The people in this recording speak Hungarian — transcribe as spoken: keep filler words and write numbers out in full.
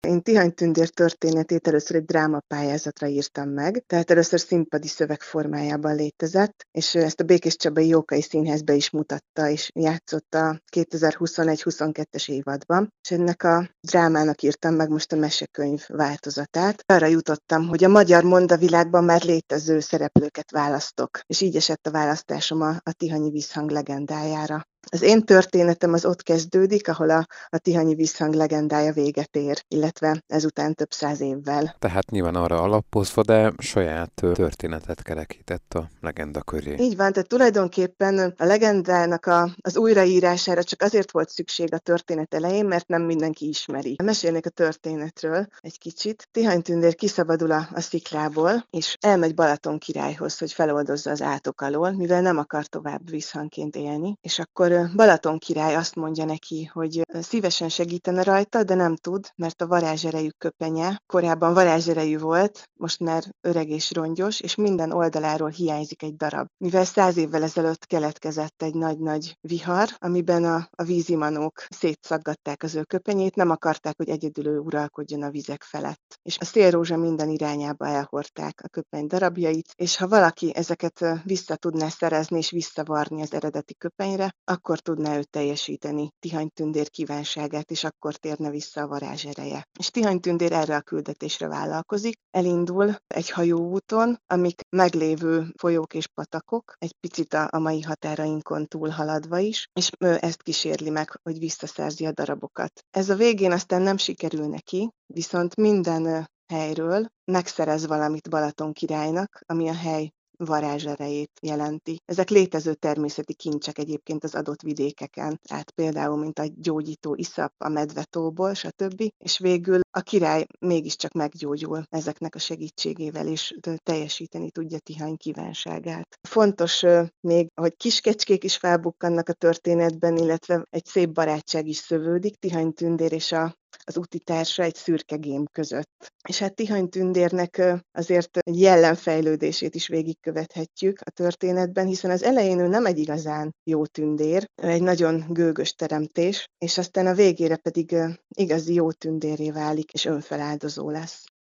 Én Tihany Tündér történetét először egy drámapályázatra írtam meg, tehát először színpadi szöveg formájában létezett, és ezt a Békéscsabai Jókai Színház be is mutatta, és játszott a kétezer-huszonegy-huszonkettes évadban, és ennek a drámának írtam meg most a mesekönyv változatát. Arra jutottam, hogy a magyar mondavilágban már létező szereplőket választok, és így esett a választásom a, a Tihanyi Visszhang legendájára. Az én történetem az ott kezdődik, ahol a, a Tihanyi Visszhang legendája véget ér, illetve ezután több száz évvel. Tehát nyilván arra alapozva, de saját történetet kerekített a legenda köré. Így van, tehát tulajdonképpen a legendának a, az újraírására csak azért volt szükség a történet elején, mert nem mindenki ismeri. Mesélnék a történetről egy kicsit. Tihany Tündér kiszabadul a, a sziklából, és elmegy Balaton királyhoz, hogy feloldozza az átok alól, mivel nem akar tovább visszhangként élni. És akkor Balaton király azt mondja neki, hogy szívesen segítene rajta, de nem tud, mert a varázserejű köpenye korábban varázserejű volt, most már öreg és rongyos, és minden oldaláról hiányzik egy darab. Mivel száz évvel ezelőtt keletkezett egy nagy-nagy vihar, amiben a, a vízimanók szétszaggatták az ő köpenyét, nem akarták, hogy egyedül ő uralkodjon a vizek felett. És a szélrózsa minden irányába elhordták a köpeny darabjait, és ha valaki ezeket vissza tudná szerezni és visszavarni az eredeti köpenyre, akkor tudná ő teljesíteni Tihany Tündér kívánságát, és akkor térne vissza a varázsereje. És Tihany Tündér erre a küldetésre vállalkozik, elindul egy hajóúton, amik meglévő folyók és patakok, egy picit a, a mai határainkon túlhaladva is, és ezt kísérli meg, hogy visszaszerzi a darabokat. Ez a végén aztán nem sikerül neki, viszont minden helyről megszerez valamit Balaton királynak, ami a hely varázserejét jelenti. Ezek létező természeti kincsek egyébként az adott vidékeken, tehát például, mint a gyógyító iszap a medvetóból, stb. És végül a király mégiscsak meggyógyul ezeknek a segítségével, és teljesíteni tudja Tihany kívánságát. Fontos még, hogy kiskecskék is felbukkannak a történetben, illetve egy szép barátság is szövődik Tihany Tündér és a az utitársa egy szürke gém között. És hát Tihany Tündérnek azért egy jellemfejlődését is végigkövethetjük a történetben, hiszen az elején ő nem egy igazán jó tündér, egy nagyon gőgös teremtés, és aztán a végére pedig igazi jó tündérré válik, és önfeláldozó lesz.